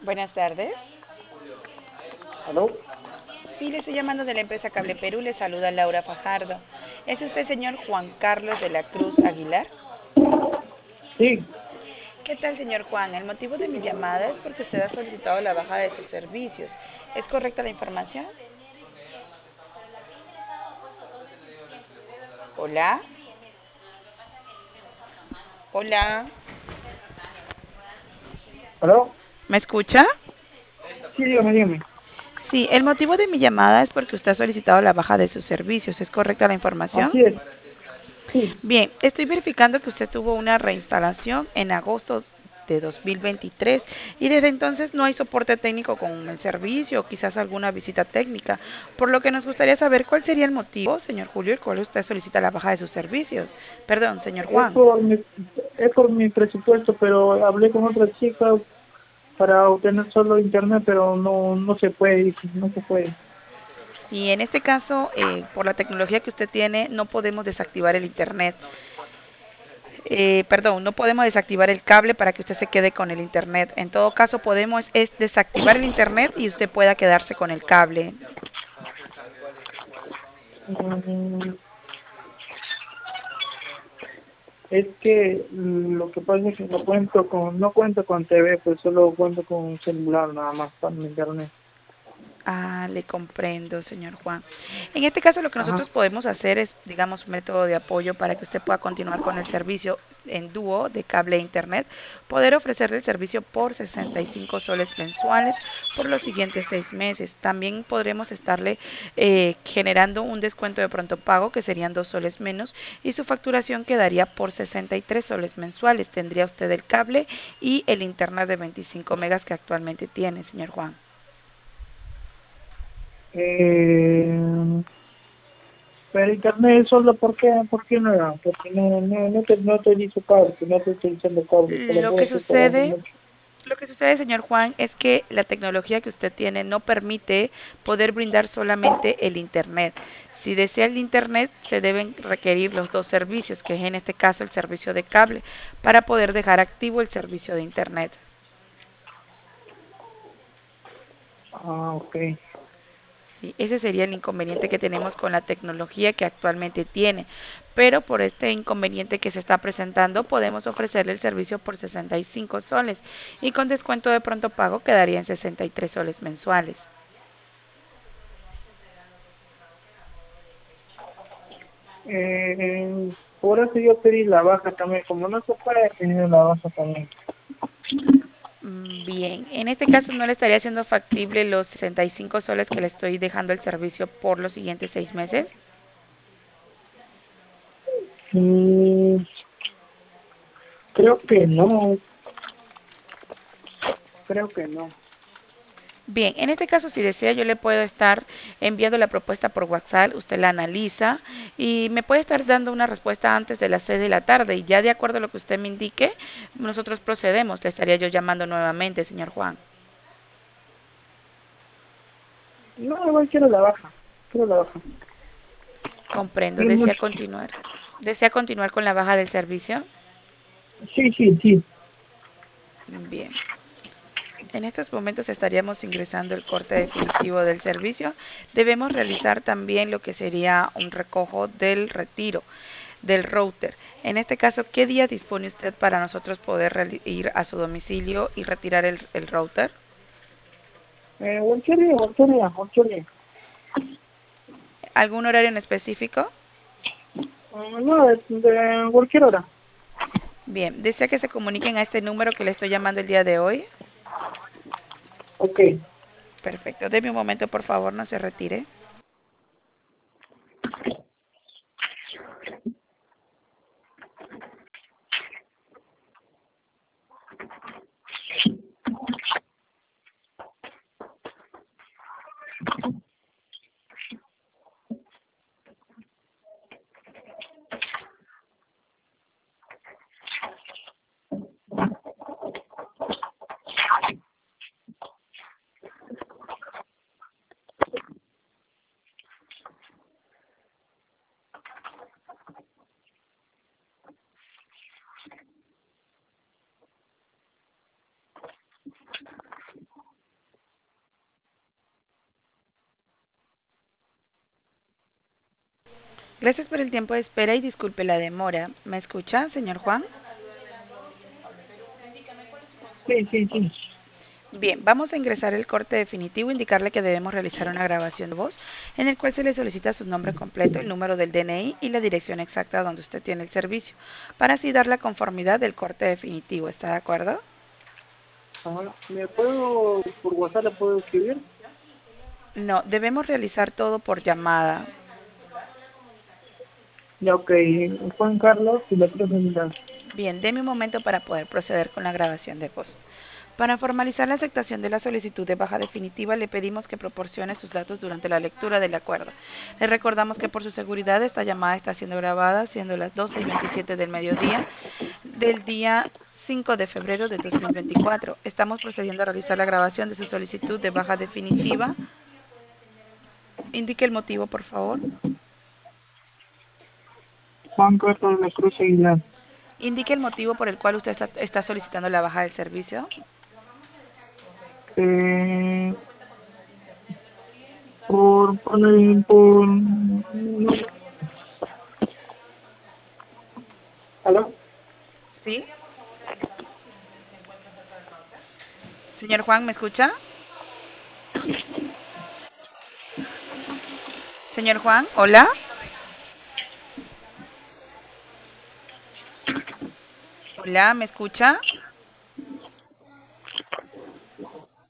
Buenas tardes. ¿Aló? Sí, le estoy llamando de la empresa Cable Perú. Le saluda Laura Fajardo. ¿Es usted señor Juan Carlos de la Cruz Aguilar? Sí, ¿Qué tal, señor Juan? El motivo de mi llamada es porque usted ha solicitado la baja de sus servicios. ¿Es correcta la información? Hola. Hola. ¿aló? ¿Me escucha? Sí, dígame. Sí, el motivo de mi llamada es porque usted ha solicitado la baja de sus servicios. ¿Es correcta la información? Así es, sí. Bien, estoy verificando que usted tuvo una reinstalación en agosto de 2023 y desde entonces no hay soporte técnico con el servicio o quizás alguna visita técnica, por lo que nos gustaría saber cuál sería el motivo, señor Julio, el cual usted solicita la baja de sus servicios. Perdón, señor Es Juan. por mi, es por mi presupuesto, pero hablé con otra chica para obtener solo internet, pero no se puede, dice, no se puede. Y en este caso, por la tecnología que usted tiene, no podemos desactivar el internet. Perdón, no podemos desactivar el cable para que usted se quede con el internet. En todo caso, podemos es desactivar el internet y usted pueda quedarse con el cable. Mm, Es que lo que pasa es que no cuento con TV, pues solo cuento con un celular nada más para mi internet. Ah, le comprendo, señor Juan. En este caso, lo que Ajá. nosotros podemos hacer es, digamos, un método de apoyo para que usted pueda continuar con el servicio en dúo de cable e internet, poder ofrecerle el servicio por 65 soles mensuales por los siguientes 6 meses. También podremos estarle generando un descuento de pronto pago, que serían 2 soles menos, y su facturación quedaría por 63 soles mensuales. Tendría usted el cable y el internet de 25 megas que actualmente tiene, señor Juan. Eh, pero internet solo, ¿por qué no era? Porque no te dice cable, no te estoy diciendo cable, solo Lo puedo que estoy cobrando sucede mucho. Lo que sucede, señor Juan, es que la tecnología que usted tiene no permite poder brindar solamente el Internet. Si desea el Internet, se deben requerir los dos servicios, que es en este caso el servicio de cable, para poder dejar activo el servicio de Internet. Ah, ok. Sí, ese sería el inconveniente que tenemos con la tecnología que actualmente tiene. Pero por este inconveniente que se está presentando, podemos ofrecerle el servicio por 65 soles y con descuento de pronto pago quedaría en 63 soles mensuales. Por eso yo pedí la baja también, como no se puede pedir la baja también. Bien, en este caso no le estaría haciendo factible los 65 soles que le estoy dejando el servicio por los siguientes 6 meses. Mm, creo que no, creo que no. Bien, en este caso si desea yo le puedo estar enviando la propuesta por WhatsApp, usted la analiza y me puede estar dando una respuesta antes de las 6 de la tarde y ya de acuerdo a lo que usted me indique, nosotros procedemos. Le estaría yo llamando nuevamente, señor Juan. No, igual quiero la baja, quiero la baja. Comprendo, Sí, desea mucho. continuar. ¿Desea continuar con la baja del servicio? Sí. Bien. En estos momentos estaríamos ingresando el corte definitivo del servicio. Debemos realizar también lo que sería un recojo del retiro del router. En este caso, ¿qué día dispone usted para nosotros poder ir a su domicilio y retirar el router? Cualquier día. ¿Algún horario en específico? No, de cualquier hora. Bien, ¿desea que se comuniquen a este número que le estoy llamando el día de hoy? Ok. Perfecto. Deme un momento, por favor, no se retire. Gracias por el tiempo de espera y disculpe la demora. ¿Me escucha, señor Juan? Sí, sí, sí. Bien, vamos a ingresar el corte definitivo, indicarle que debemos realizar una grabación de voz en el cual se le solicita su nombre completo, el número del DNI y la dirección exacta donde usted tiene el servicio, para así dar la conformidad del corte definitivo. ¿Está de acuerdo? Ajá. ¿Me puedo, por WhatsApp le puedo escribir? No, debemos realizar todo por llamada. Ya, ok. Juan Carlos y la Cruz de Milán. Bien, deme un momento para poder proceder con la grabación de voz. Para formalizar la aceptación de la solicitud de baja definitiva, le pedimos que proporcione sus datos durante la lectura del acuerdo. Le recordamos que por su seguridad esta llamada está siendo grabada, siendo las 12:27 del mediodía del día 5 de febrero de 2024. Estamos procediendo a realizar la grabación de su solicitud de baja definitiva. Indique el motivo, por favor. Juan Carlos de la Cruz Aguilar. Indique el motivo por el cual usted está solicitando la baja del servicio. Eh, por... ¿Aló? ¿Sí? Señor Juan, ¿me escucha? Señor Juan, hola. Hola, ¿me escucha?